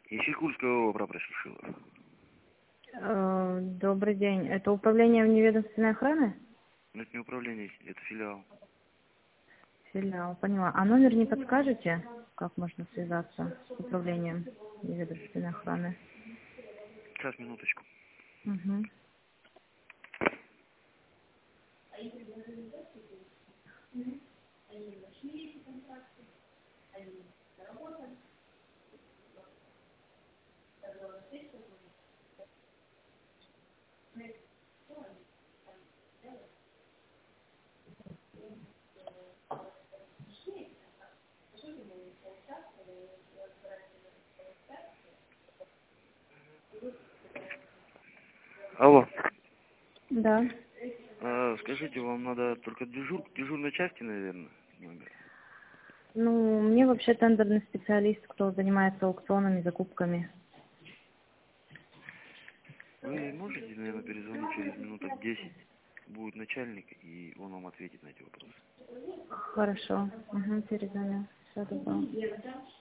Ищейкульская ОВА Прапорщик. Добрый день. Это управление вневедомственной охраны? Но это не управление, это филиал. Филиал, поняла. А номер не подскажете, как можно связаться с управлением вневедомственной охраны? Сейчас, минуточку. Угу. Алло. Да. Скажите, вам надо только дежурной части, наверное, номер? Ну, мне вообще тендерный специалист, кто занимается аукционами, закупками. Вы можете, наверное, перезвонить через минуток 10? Будет начальник, и он вам ответит на эти вопросы. Хорошо. Угу, перезвоню. Все добро.